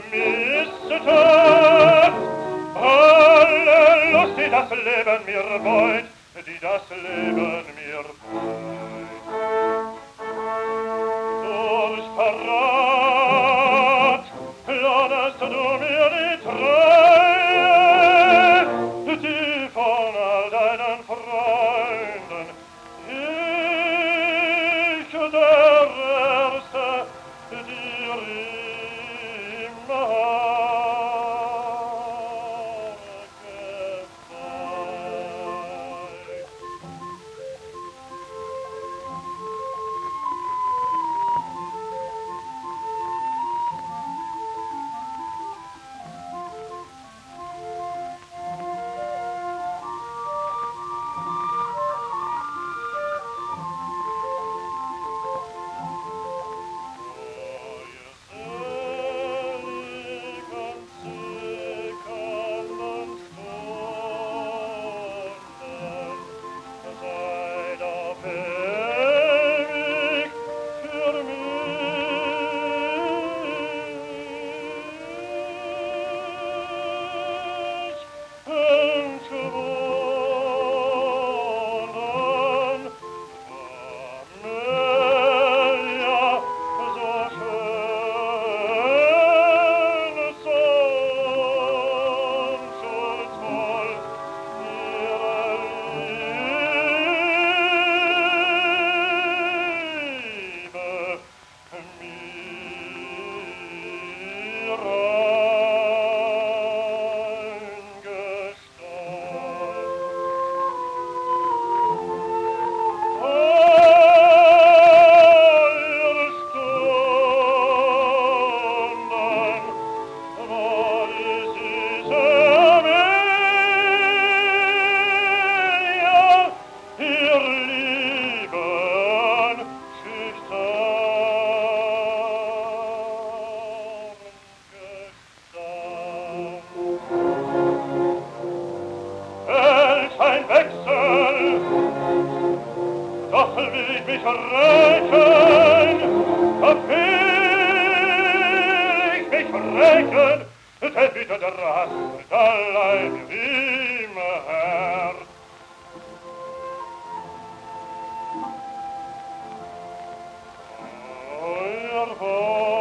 missetat, alle Lust, die das Leben mir beut, die das Leben mir beut. Durch Verrat lohnest du mir die Treue, die von all deinen Freunden ich der Erste dir immer gezeigt. Ein Wechsel, doch will ich mich rächen, doch will ich mich rächen, denn bitte der Rast allein im Herz. Euer Wort